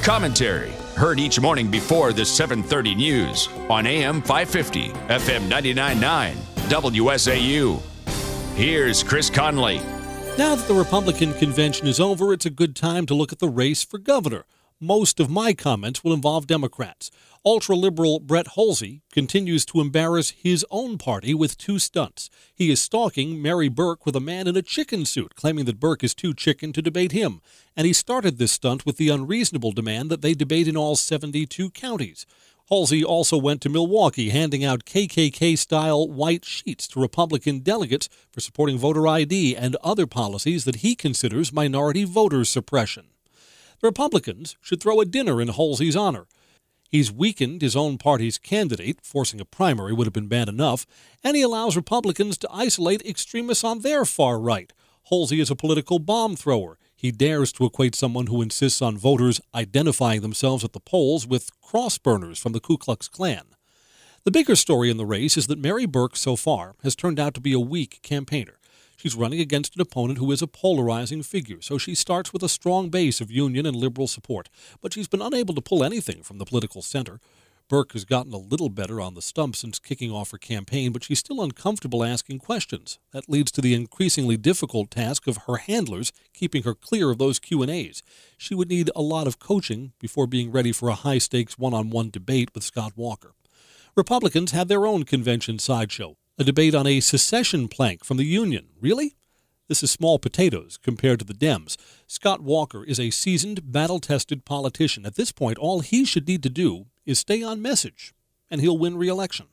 Commentary, heard each morning before the 7:30 news on AM 550, FM 99.9, WSAU. Here's Chris Conley. Now that the Republican convention is over, it's a good time to look at the race for governor. Most of my comments will involve Democrats. Ultra-liberal Brett Hulsey continues to embarrass his own party with two stunts. He is stalking Mary Burke with a man in a chicken suit, claiming that Burke is too chicken to debate him. And he started this stunt with the unreasonable demand that they debate in all 72 counties. Hulsey also went to Milwaukee, handing out KKK-style white sheets to Republican delegates for supporting voter ID and other policies that he considers minority voter suppression. The Republicans should throw a dinner in Hulsey's honor. He's weakened his own party's candidate, forcing a primary would have been bad enough, and he allows Republicans to isolate extremists on their far right. Hulsey is a political bomb thrower. He dares to equate someone who insists on voters identifying themselves at the polls with cross-burners from the Ku Klux Klan. The bigger story in the race is that Mary Burke, so far, has turned out to be a weak campaigner. She's running against an opponent who is a polarizing figure, so she starts with a strong base of union and liberal support. But she's been unable to pull anything from the political center. Burke has gotten a little better on the stump since kicking off her campaign, but she's still uncomfortable asking questions. That leads to the increasingly difficult task of her handlers keeping her clear of those Q&As. She would need a lot of coaching before being ready for a high-stakes one-on-one debate with Scott Walker. Republicans had their own convention sideshow. A debate on a secession plank from the Union. Really? This is small potatoes compared to the Dems. Scott Walker is a seasoned, battle-tested politician. At this point, all he should need to do is stay on message, and he'll win re-election.